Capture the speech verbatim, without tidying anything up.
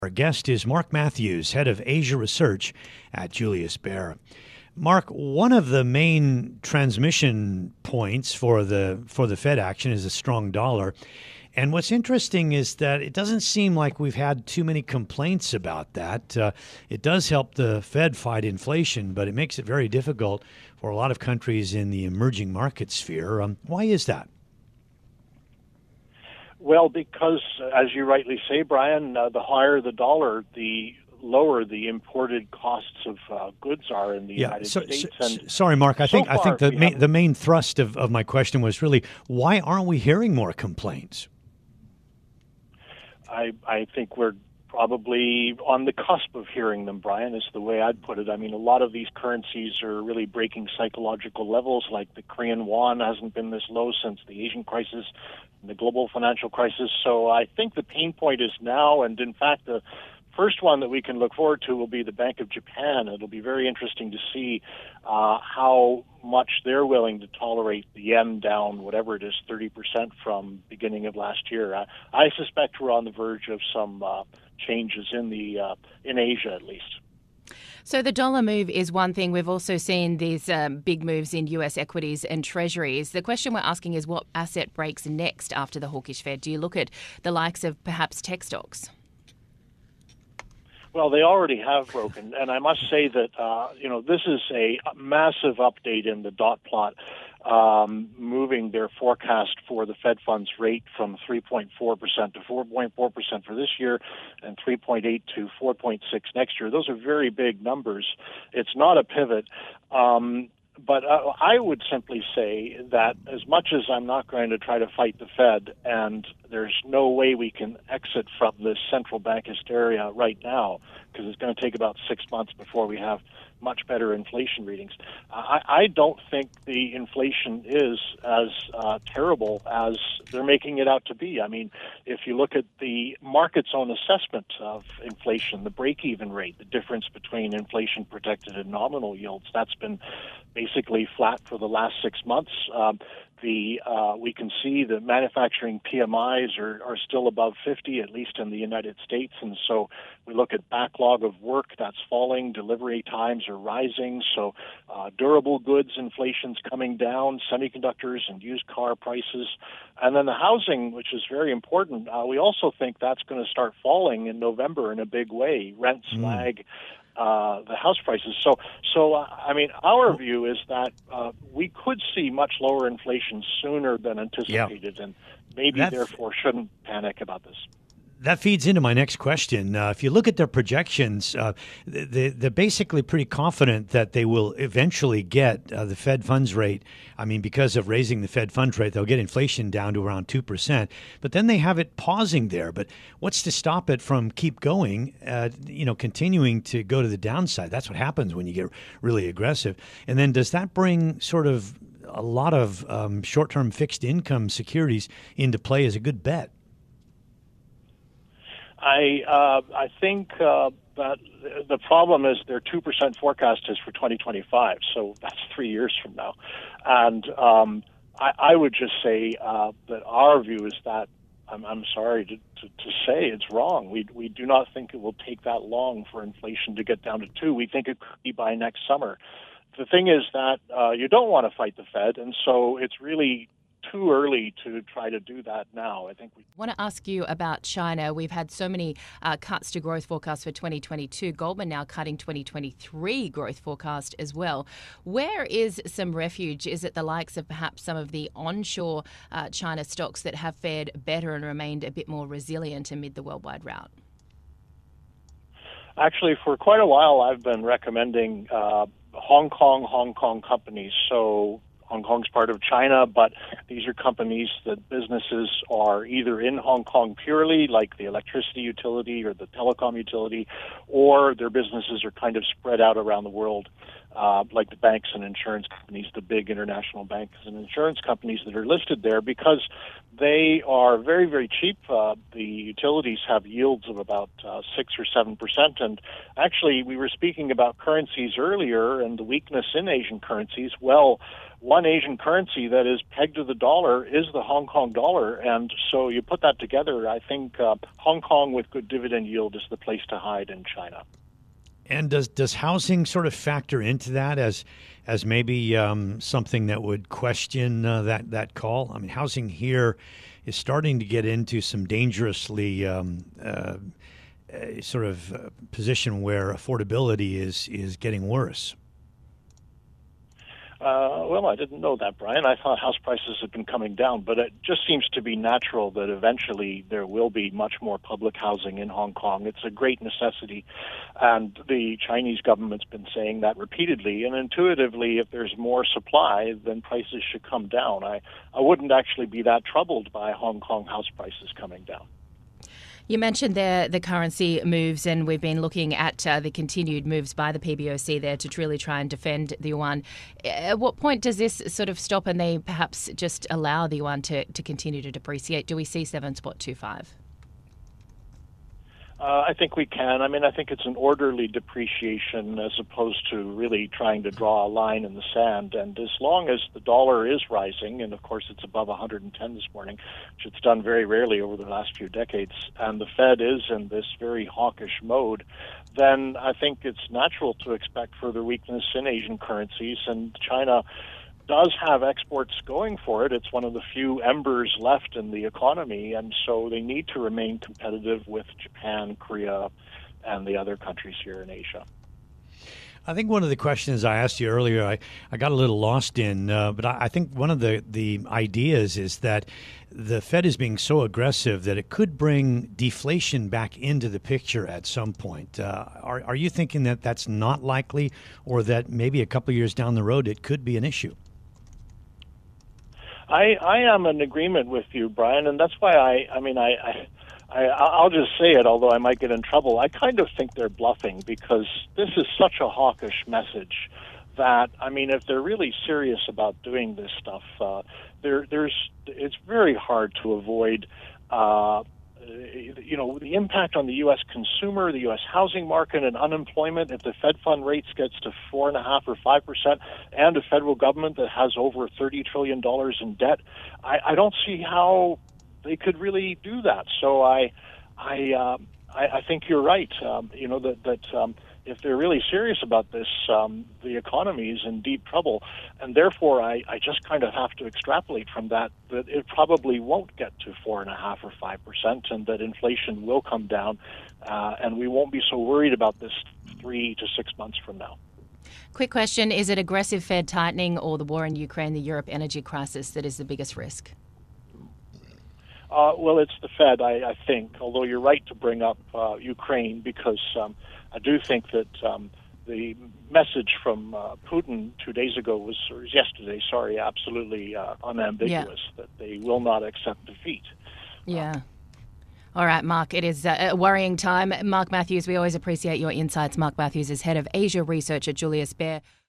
Our guest is Mark Matthews, head of Asia Research at Julius Baer. Mark, one of the main transmission points for the for the Fed action is a strong dollar. And what's interesting is that it doesn't seem like we've had too many complaints about that. Uh, it does help the Fed fight inflation, but it makes it very difficult for a lot of countries in the emerging market sphere. Um, why is that? Well, because, as you rightly say, Brian, uh, the higher the dollar, the lower the imported costs of uh, goods are in the yeah, United so, States. So, and sorry, Mark. I so think I think the main, haven't... the main thrust of, of my question was really, why aren't we hearing more complaints? I I think we're probably on the cusp of hearing them, Brian, is the way I'd put it. I mean, a lot of these currencies are really breaking psychological levels, like the Korean won hasn't been this low since the Asian crisis and the global financial crisis. So I think the pain point is now, and in fact, the first one that we can look forward to will be the Bank of Japan. It'll be very interesting to see uh, how much they're willing to tolerate the yen down, whatever it is, thirty percent from beginning of last year. I, I suspect we're on the verge of some uh, changes in the uh, in Asia, at least. So the dollar move is one thing. We've also seen these um, big moves in U S equities and treasuries. The question we're asking is what asset breaks next after the hawkish Fed? Do you look at the likes of perhaps tech stocks? Well, they already have broken, and I must say that uh, you know this is a massive update in the dot plot, um, moving their forecast for the Fed funds rate from three point four percent to four point four percent for this year, and three point eight to four point six next year. Those are very big numbers. It's not a pivot. Um, But uh, I would simply say that as much as I'm not going to try to fight the Fed, and there's no way we can exit from this central bank hysteria right now, because it's going to take about six months before we have much better inflation readings. I, I don't think the inflation is as uh, terrible as they're making it out to be. I mean, if you look at the market's own assessment of inflation, the break-even rate, the difference between inflation-protected and nominal yields, that's been basically flat for the last six months. Um, the uh, we can see the manufacturing P M Is are, are still above fifty, at least in the United States, and so we look at backlog of work that's falling, delivery times are rising, so uh, durable goods inflation's coming down, semiconductors and used car prices, and then the housing, which is very important, uh, we also think that's going to start falling in November in a big way. Rents mm. lag Uh, the house prices. So, so uh, I mean, our view is that uh, we could see much lower inflation sooner than anticipated, yeah. and maybe That's... therefore shouldn't panic about this. That feeds into my next question. Uh, if you look at their projections, uh, they, they're basically pretty confident that they will eventually get uh, the Fed funds rate. I mean, because of raising the Fed funds rate, they'll get inflation down to around two percent. But then they have it pausing there. But what's to stop it from keep going, uh, you know, continuing to go to the downside? That's what happens when you get really aggressive. And then does that bring sort of a lot of um, short-term fixed income securities into play as a good bet? I uh, I think uh, that the problem is their two percent forecast is for twenty twenty-five, so that's three years from now. And um, I, I would just say uh, that our view is that, I'm, I'm sorry to, to, to say it's wrong. We, we do not think it will take that long for inflation to get down to two. We think it could be by next summer. The thing is that uh, you don't want to fight the Fed, and so it's really too early to try to do that now. I think we I want to ask you about China. We've had so many uh, cuts to growth forecasts for twenty twenty-two. Goldman now cutting twenty twenty-three growth forecast as well. Where is some refuge? Is it the likes of perhaps some of the onshore uh, China stocks that have fared better and remained a bit more resilient amid the worldwide rout? Actually, for quite a while, I've been recommending uh, Hong Kong, Hong Kong companies. So Hong Kong's part of China, but these are companies that businesses are either in Hong Kong purely, like the electricity utility or the telecom utility, or their businesses are kind of spread out around the world. uh, like the banks and insurance companies, the big international banks and insurance companies that are listed there, because they are very, very cheap. Uh, the utilities have yields of about uh, six or seven percent. And actually, we were speaking about currencies earlier and the weakness in Asian currencies. Well, one Asian currency that is pegged to the dollar is the Hong Kong dollar. And so you put that together, I think uh, Hong Kong with good dividend yield is the place to hide in China. And does does housing sort of factor into that as as maybe um, something that would question uh, that that call? I mean, housing here is starting to get into some dangerously um, uh, sort of uh, position where affordability is is getting worse. Uh, well, I didn't know that, Brian. I thought house prices had been coming down, but it just seems to be natural that eventually there will be much more public housing in Hong Kong. It's a great necessity, and the Chinese government's been saying that repeatedly. And intuitively, if there's more supply, then prices should come down. I, I wouldn't actually be that troubled by Hong Kong house prices coming down. You mentioned there the currency moves, and we've been looking at uh, the continued moves by the P B O C there to truly try and defend the yuan. At what point does this sort of stop and they perhaps just allow the yuan to, to continue to depreciate? Do we see seven point two five? Uh, I think we can. I mean, I think it's an orderly depreciation as opposed to really trying to draw a line in the sand. And as long as the dollar is rising, and of course it's above one hundred ten this morning, which it's done very rarely over the last few decades, and the Fed is in this very hawkish mode, then I think it's natural to expect further weakness in Asian currencies. And China does have exports going for it. It's one of the few embers left in the economy, and so they need to remain competitive with Japan, Korea, and the other countries here in Asia. I think one of the questions I asked you earlier, I, I got a little lost in, uh, but I, I think one of the, the ideas is that the Fed is being so aggressive that it could bring deflation back into the picture at some point. Uh, are, are you thinking that that's not likely, or that maybe a couple of years down the road it could be an issue? I, I am in agreement with you, Brian, and that's why I, I mean, I, I, I, I'll just say it, although I might get in trouble. I kind of think they're bluffing, because this is such a hawkish message that, I mean, if they're really serious about doing this stuff, uh, there, there's, it's very hard to avoid, uh, you know, the impact on the U S consumer, the U S housing market, and unemployment. If the Fed fund rates gets to four and a half or five percent, and a federal government that has over thirty trillion dollars in debt, I, I don't see how they could really do that. So I, I, um, I, I think you're right. Um, you know that that. Um, If they're really serious about this, um, the economy is in deep trouble. And therefore, I, I just kind of have to extrapolate from that that it probably won't get to four point five or five percent, and that inflation will come down, uh, and we won't be so worried about this three to six months from now. Quick question. Is it aggressive Fed tightening or the war in Ukraine, the Europe energy crisis, that is the biggest risk? Uh, well, it's the Fed, I, I think, although you're right to bring up uh, Ukraine, because um, I do think that um, the message from uh, Putin two days ago was, or yesterday, sorry, absolutely uh, unambiguous, yeah. that they will not accept defeat. Yeah. All right, Mark, it is a worrying time. Mark Matthews, we always appreciate your insights. Mark Matthews is head of Asia Research at Julius Baer.